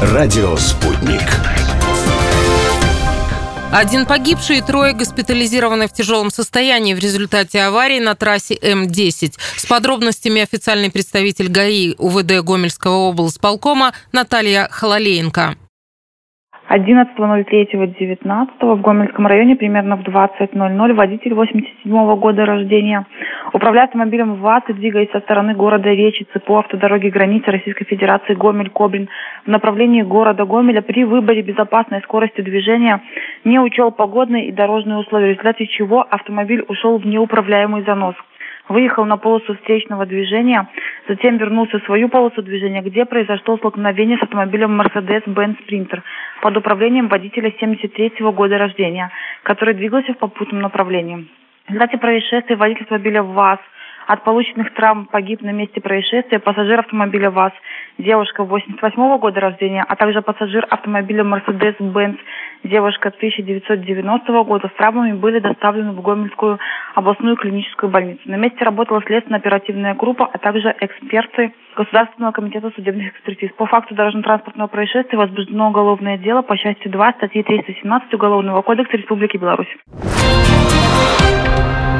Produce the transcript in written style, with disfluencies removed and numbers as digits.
Радио «Спутник». Один погибший и 3 госпитализированы в тяжелом состоянии в результате аварии на трассе М-10. С подробностями официальный представитель ГАИ УВД Гомельского облсполкома Наталья Хололеенко. 11.03.19 в Гомельском районе примерно в 20:00 водитель 87 года рождения, управляя автомобилем ВАЗ и двигаясь со стороны города Речицы по автодороге границы Российской Федерации Гомель-Кобрин в направлении города Гомеля при выборе безопасной скорости движения не учел погодные и дорожные условия, в результате чего автомобиль ушел в неуправляемый занос. Выехал на полосу встречного движения, затем вернулся в свою полосу движения, где произошло столкновение с автомобилем Mercedes-Benz Sprinter под управлением водителя 73 года рождения, который двигался в попутном направлении. В результате происшествия водитель автомобиля ВАЗ от полученных травм погиб на месте происшествия, пассажир автомобиля ВАЗ, девушка 88 года рождения, а также пассажир автомобиля Mercedes-Benz, девушка 1990 года с травмами были доставлены в Гомельскую областную клиническую больницу. На месте работала следственно-оперативная группа, а также эксперты Государственного комитета судебных экспертиз. По факту дорожно-транспортного происшествия возбуждено уголовное дело по части 2 статьи 317 Уголовного кодекса Республики Беларусь.